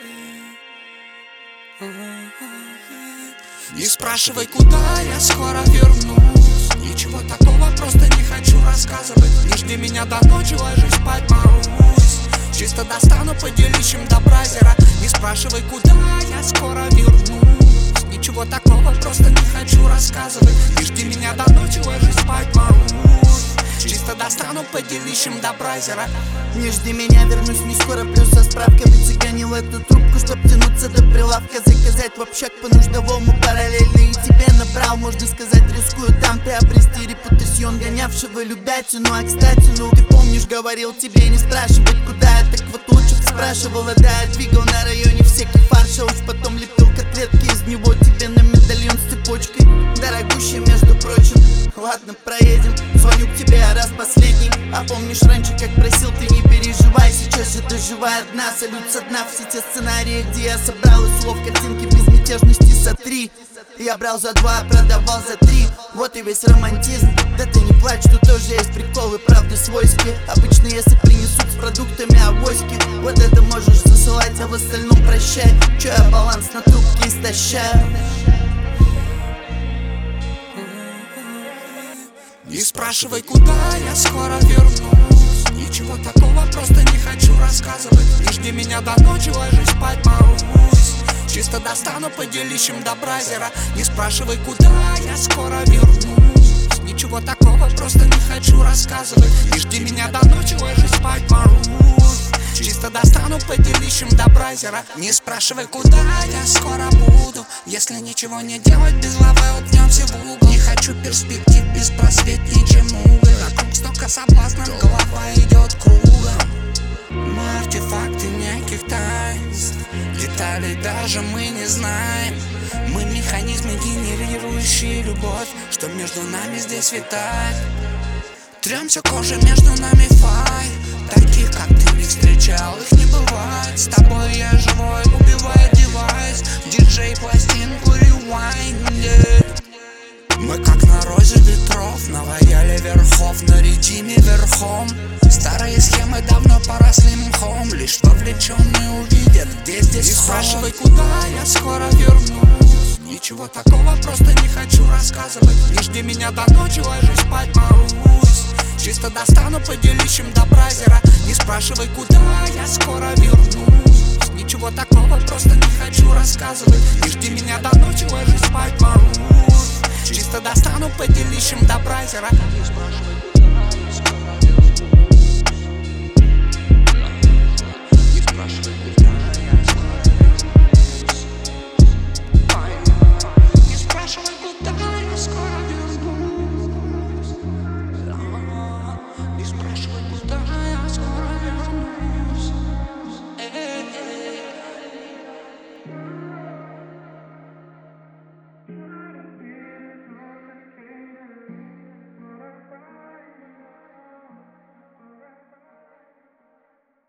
Не спрашивай, куда я скоро вернусь. Ничего такого, просто не хочу рассказывать. Не жди меня до ночи, ложись спать, Марусь. Чисто достану поделищем до бразера. Не спрашивай, куда я скоро вернусь. Ничего такого, просто не хочу рассказывать. Не жди меня до ночи, ложись спать, Марусь. Чисто достану поделищем до бразера. Не жди меня, вернусь не скоро, плюс со справкой. Выцыганил эту трубку, чтоб тянуться до прилавка. Заказать в общак по нуждовому параллельно и тебе набрал. Можно сказать, рискую там приобрести репутацион гонявшего любятину. А кстати, ну ты помнишь, говорил тебе не спрашивать, куда я, так вот лучше спрашивала. Да, я двигал на районе всякий фарш, а уж потом лепил котлетки из него тебе на медальон с цепочкой. Дорогущий, между прочим. Ладно, проедем, звоню к тебе раз последний. А помнишь раньше, как просил, ты не переживай. Сейчас же ты живая одна, салют со дна. Все те сценарии, где я собрал из слов картинки безмятежности сотри. Я брал за 2, продавал за 3. Вот и весь романтизм. Да ты не плачь, тут тоже есть приколы, правда свойские. Обычно если принесут с продуктами авоськи, вот это можешь засылать, а в остальном прощай. Че я баланс на трубке истощаю. Не спрашивай, куда я скоро вернусь. Ничего такого, просто не хочу рассказывать. Не жди меня до ночи, ложись спать, Марусь. Чисто достану поделищем до бразера. Не спрашивай, куда я скоро вернусь. Ничего такого, просто не хочу рассказывать. Не жди меня до ночи, ложись спать, Марусь. Чисто достану поделищем до бразера. Не спрашивай, куда я скоро буду. Если ничего не делать, без лавы утнемся в угол. Не хочу перспектив, беспросветнее угол. Вокруг столько соблазнов, голова идет кругом. Мы артефакты неких таинств, деталей даже мы не знаем. Мы механизмы, генерирующие любовь, что между нами здесь витает. Трёмся кожей, между нами фай. Таких, как ты, не встречал, их не бывает. С тобой я живой, убивает девайс. Диджей пластинку ревайндит. Мы как на розе ветров, на рояле верхов, на редиме верхом. Старые схемы давно поросли мхом. Лишь вовлеченные увидят, где здесь. Не спрашивай, куда я скоро вернусь. Ничего такого, просто не хочу рассказывать. Не жди меня до ночи, ложись спать, Марусь. Чисто достану поделищем до бразера. Не спрашивай, куда я скоро вернусь. Ничего такого, просто не хочу рассказывать. Не жди меня до ночи, ложись спать, Марусь. Чисто достану поделищем до бразера. Не спрашивай,